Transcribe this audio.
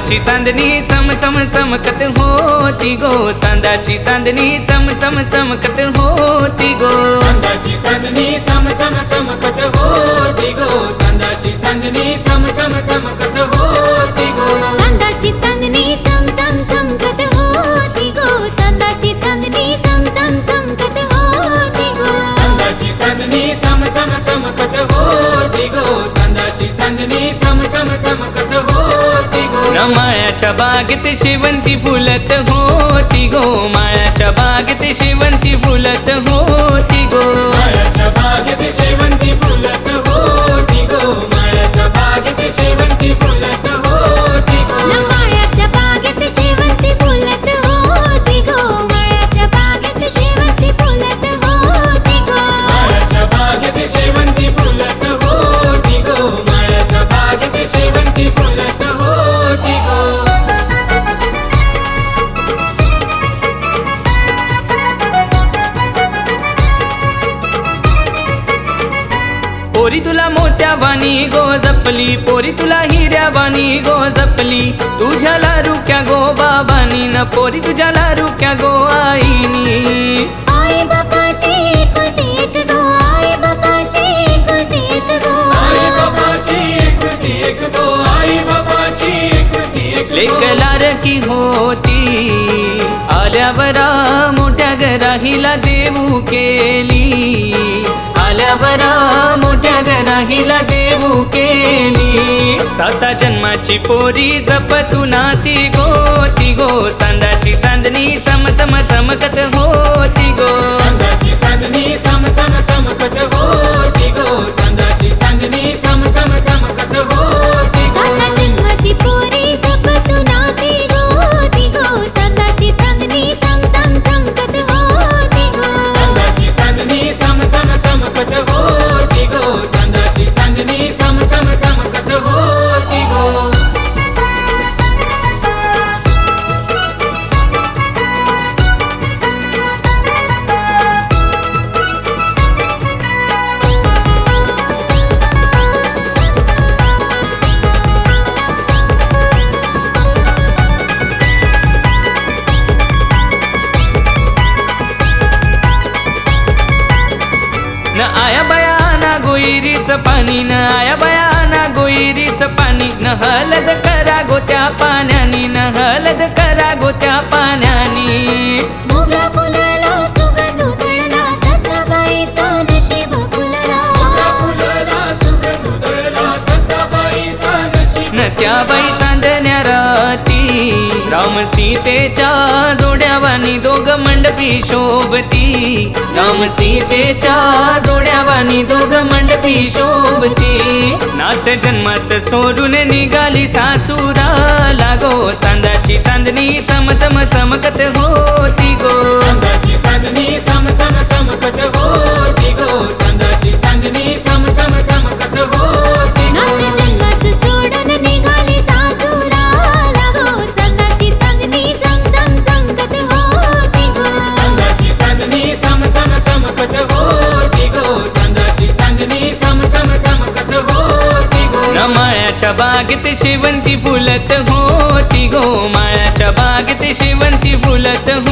चांदाची चांदणी चम चम चमकत होती गो, चांदाची चांदणी चम चम चमकत होती गो, चांदाची चांदणी चम चम चमकत होती गो, चांदाची चांदणी चम चम चमकत होती गो, चांदाची चांदणी चम चम चमकत होती गो, चांदाची चांदणी चम चम चमकत होती गो, चांदाची चांदणी चम चम चमकत होती गो, चांदाची चांदणी चम चम चमकत होती गो, न मायाच्या बागेत शेवंती फुलत होती गो, मायाच्या बागेत शेवंती फुलत होती गो, माळ्याच्या बागेत शेवंती फुलत होती गो, माळ्याच्या बागेत शेवंती फुलत होती गो, माळ्याच्या बागेत शेवंती फुलत होती गो, माळ्याच्या बागेत शेवंती फुलत होती गो, माळ्याच्या बागेत शेवंती फुलत होती गो, माळ्याच्या बागेत शेवंती फुलत होती गो. पोरी तुला मोत्यावानी गो जपली, पोरी तुला हिऱ्यावानी गो जपली, तुझ्या लारुक्या गो बाबानी न पोरी तुझ्या लारुक्या गो आईनी, आई बापाची एकुलती एक गो, आई बापाची एकुलती एक गो, आई बाबाची एकुलती एक गो, आई बाबाची एकुलती एक लेक गो. लारकी होती आल्यावरा मोठ्या घराहिला देऊ केली, आल्यावरा मोठ्या घराहिला देऊ केली, साता जन्माची पोरी जपतू नाती गो, ती गो चांदाची चांदणी चम चम चमकत होती गो, चांदाची चांदणी चम चम चमकत होती गो, चांदाची चांदणी चम चम चमकत होती गो, साता जन्माची पोरी जपतू नाती गोती गो, चांदाची चांदणी चम चम चमकत होती गो, चांदाची चांदणी चम चम चमकत होती गो, चांदाची चांदणी चम चम चमकत होती गो. न आया बयाना गोईरीच पाणी, न आया बयाना गोईरीच पाणी, न हलद करा गोत्या पाण्यानी, न हलद करा गोत्या पाण्यानी, मोगरा फुलला सुगंध उधळला, तसा बाईचा नशीब फुलला, फुलला सुगंध उधळला, तसा बाईचा नशीब न त्या बाई चांदण्या राती राम सीतेच्या जोड्यावानी दोघ मंडपी शोभती, राम सीतेच्या जोड्यावानी दोघ मंडपी शोभती, नाथ जन्माच सोडून निघाली सासुराला गो, चांदाची चांदणी चम चम चमकत होती गो, चांदाची चांदणी चम चम चमकत होती गो, चांदाची चांदणी चम चम चमकत होती गो, नाथ जन्माचं सोडून निघाली सासुराला गो, चांदाची चांदणी चम चम चमकत होती गो, चांदाची चांदणी चम चम चमकत होती गो, चांदाची चांदणी चम चम चमकत होती गो. न मायाच्या बागेत शेवंती फुलत होती गो, मायाच्या बागेत शेवंती फुलत